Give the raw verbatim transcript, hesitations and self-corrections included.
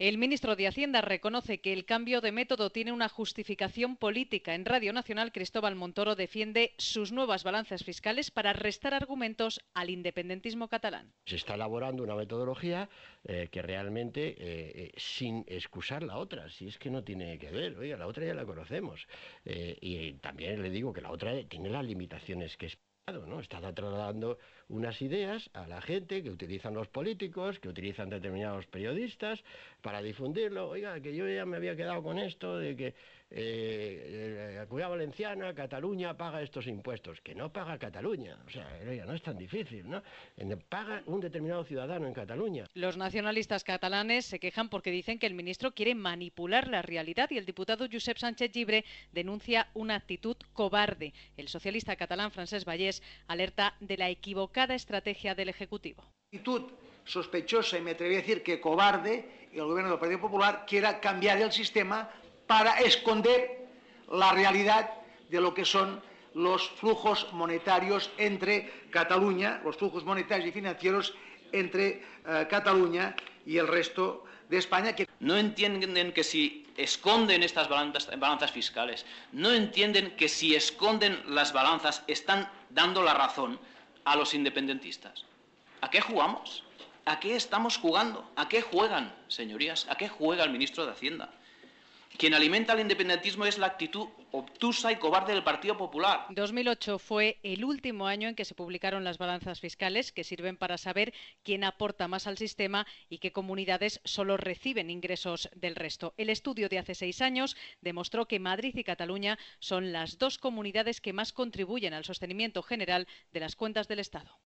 El ministro de Hacienda reconoce que el cambio de método tiene una justificación política. En Radio Nacional, Cristóbal Montoro defiende sus nuevas balanzas fiscales para restar argumentos al independentismo catalán. Se está elaborando una metodología eh, que realmente, eh, eh, sin excusar la otra, si es que no tiene que ver, oiga, la otra ya la conocemos. Eh, y también le digo que la otra tiene las limitaciones que es. ¿No? Está trasladando unas ideas a la gente que utilizan los políticos, que utilizan determinados periodistas para difundirlo. Oiga, que yo ya me había quedado con esto de que eh, la Comunidad Valenciana, Cataluña paga estos impuestos. Que no paga Cataluña. O sea, oiga, no es tan difícil, ¿no? Paga un determinado ciudadano en Cataluña. Los nacionalistas catalanes se quejan porque dicen que el ministro quiere manipular la realidad y el diputado Josep Sánchez Llibre denuncia una actitud cobarde. El socialista catalán Francesc Vallès alerta de la equivocada estrategia del Ejecutivo. Actitud sospechosa, y me atrevería a decir que cobarde, y el gobierno del Partido Popular quiera cambiar el sistema para esconder la realidad de lo que son los flujos monetarios entre Cataluña, los flujos monetarios y financieros entre uh, Cataluña y el resto de España. Que no entienden que si esconden estas balanzas, balanzas fiscales, no entienden que si esconden las balanzas están dando la razón a los independentistas. ¿A qué jugamos? ¿A qué estamos jugando? ¿A qué juegan, señorías? ¿A qué juega el ministro de Hacienda? Quien alimenta el independentismo es la actitud obtusa y cobarde del Partido Popular. dos mil ocho fue el último año en que se publicaron las balanzas fiscales, que sirven para saber quién aporta más al sistema y qué comunidades solo reciben ingresos del resto. El estudio de hace seis años demostró que Madrid y Cataluña son las dos comunidades que más contribuyen al sostenimiento general de las cuentas del Estado.